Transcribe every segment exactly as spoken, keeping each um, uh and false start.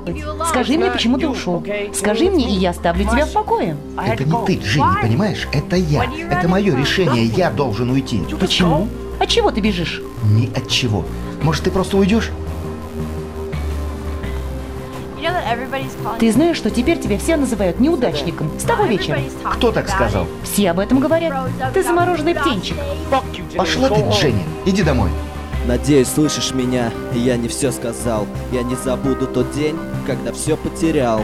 Скажи мне, почему ты ушел. Скажи мне, и я оставлю тебя в покое. Это не ты, Джинни, понимаешь? Это я. Это мое решение, я должен уйти. Почему? От чего ты бежишь? Ни от чего. Может, ты просто уйдешь? Ты знаешь, что теперь тебя все называют неудачником с того вечера? Кто так сказал? Все об этом говорят. Ты замороженный птенчик. Пошла ты, Дженни. Иди домой. Надеюсь, слышишь меня, я не все сказал. Я не забуду тот день, когда все потерял.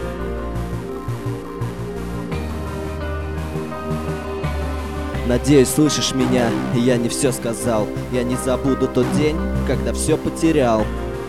Надеюсь, слышишь меня, я не все сказал. Я не забуду тот день, когда все потерял.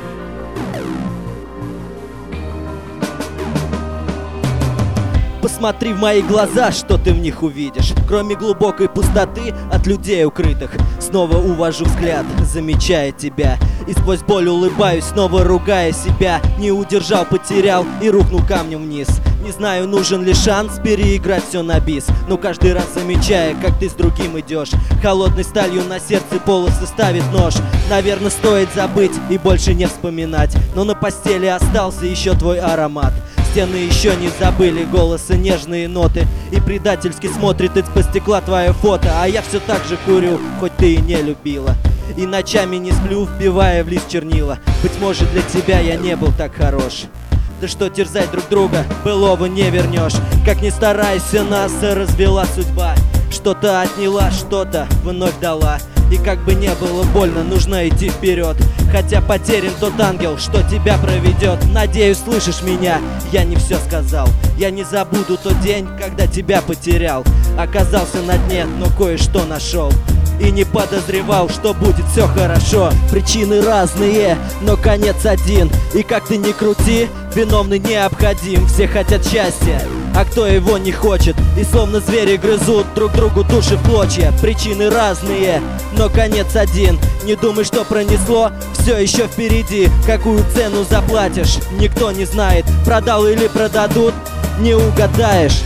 Посмотри в мои глаза, что ты в них увидишь. Кроме глубокой пустоты от людей укрытых. Снова увожу взгляд, замечая тебя. И сквозь боль улыбаюсь, снова ругая себя. Не удержал, потерял и рухнул камнем вниз. Не знаю, нужен ли шанс переиграть все на бис. Но каждый раз замечая, как ты с другим идешь. Холодной сталью на сердце полосы ставит нож. Наверное, стоит забыть и больше не вспоминать. Но на постели остался еще твой аромат. Стены еще не забыли голоса, нежные ноты. И предательски смотрит из-под стекла твое фото. А я все так же курю, хоть ты и не любила. И ночами не сплю, вбивая в лист чернила. Быть может, для тебя я не был так хорош. Да что терзать друг друга, былого не вернешь. Как ни старайся, нас развела судьба. Что-то отняла, что-то вновь дала. И как бы не было больно, нужно идти вперед. Хотя потерян тот ангел, что тебя проведет. Надеюсь, слышишь меня, я не все сказал. Я не забуду тот день, когда тебя потерял. Оказался на дне, но кое-что нашел. И не подозревал, что будет все хорошо. Причины разные, но конец один. И как ты ни крути, виновный необходим. Все хотят счастья, а кто его не хочет. И словно звери грызут друг другу души в клочья. Причины разные, но конец один. Не думай, что пронесло, все еще впереди. Какую цену заплатишь, никто не знает. Продал или продадут, не угадаешь.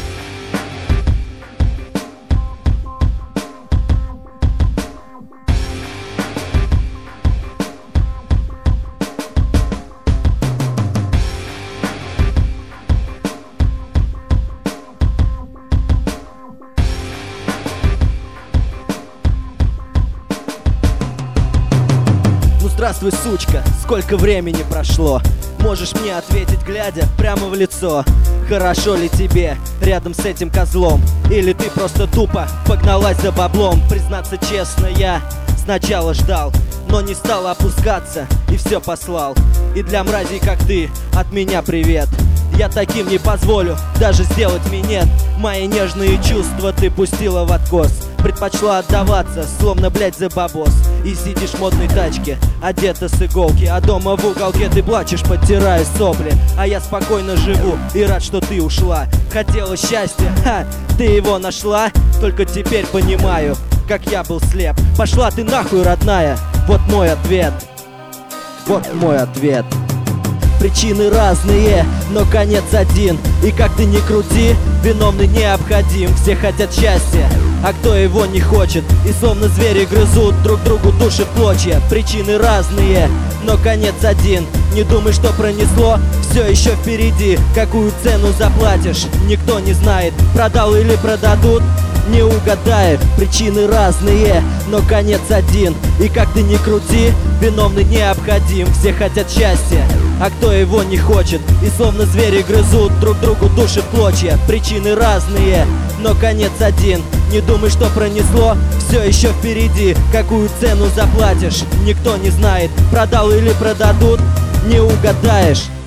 Здравствуй, сучка, сколько времени прошло? Можешь мне ответить, глядя прямо в лицо. Хорошо ли тебе рядом с этим козлом? Или ты просто тупо погналась за баблом? Признаться честно, я сначала ждал, но не стал опускаться и все послал. И для мразей, как ты, от меня привет. Я таким не позволю даже сделать минет. Мои нежные чувства ты пустила в откос. Предпочла отдаваться, словно, блять, за бабос. И сидишь в модной тачке, одета с иголки. А дома в уголке ты плачешь, подтирая сопли. А я спокойно живу и рад, что ты ушла. Хотела счастья, ха, ты его нашла. Только теперь понимаю, как я был слеп. Пошла ты нахуй, родная, вот мой ответ. Вот мой ответ. Причины разные, но конец один. И как ты ни крути, виновный необходим. Все хотят счастья, а кто его не хочет. И словно звери грызут друг другу души в клочья. Причины разные, но конец один. Не думай, что пронесло, все еще впереди. Какую цену заплатишь, никто не знает. Продал или продадут, не угадаешь. Причины разные, но конец один. И как ты ни крути, виновный необходим. Все хотят счастья, а кто его не хочет. И словно звери грызут друг другу души в клочья. Причины разные, но конец один. Не думай, что пронесло, все еще впереди. Какую цену заплатишь, никто не знает. Продал или продадут, не угадаешь.